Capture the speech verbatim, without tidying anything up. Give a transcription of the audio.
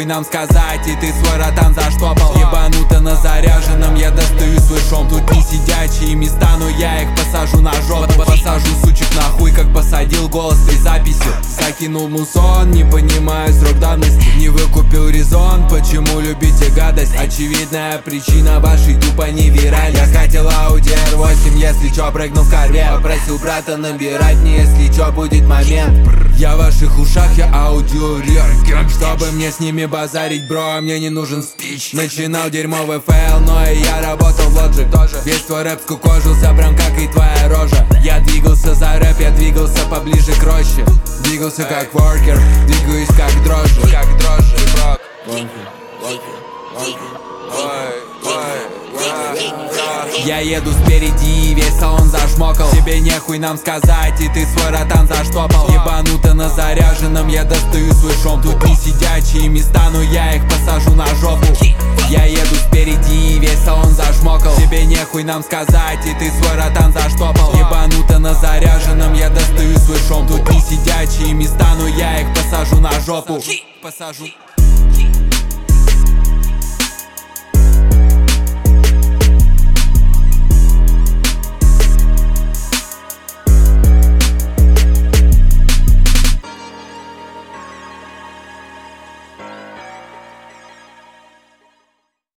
нехуй нам сказать, и ты свой ротан заштопал. Ебануто на заряженном, я достаю свой шом. Тут не сидячие места, но я их посажу на жопу. Посажу сучек нахуй, как посадил голос той записью. Закинул мусон, не понимаю срок давности. Не выкупил резон, почему любите гадость? Очевидная причина вашей тупо неверальной. Я хотел Audi эр восемь, если чё, прыгнул в корвет. Попросил брата набирать мне, если чё, будет момент. Я в ваших ушах, я аудиорир. Чтобы мне с ними базарить, бро, мне не нужен спич. Начинал дерьмовый фейл, но и я работал в Logic тоже. Весь твой рэп скукожился, прям как и твоя рожа. Я двигался за рэп, я двигался поближе к роще. Двигался как воркер, двигаюсь как дрожжи. Как дрожжи, брок. Я еду спереди и весь салон зашмокал. Тебе нехуй нам сказать, и ты свой ротан заштопал. Ебануто на заряженном, я достаю свой шом. Тут не сидячие места, но я их посажу на жопу. Я еду спереди и весь салон зашмокал. Тебе нехуй нам сказать, и ты свой ротан заштопал. Ебануто на заряженном, я достаю свой шом. Тут не сидячие места, но я их посажу на жопу. Посажу.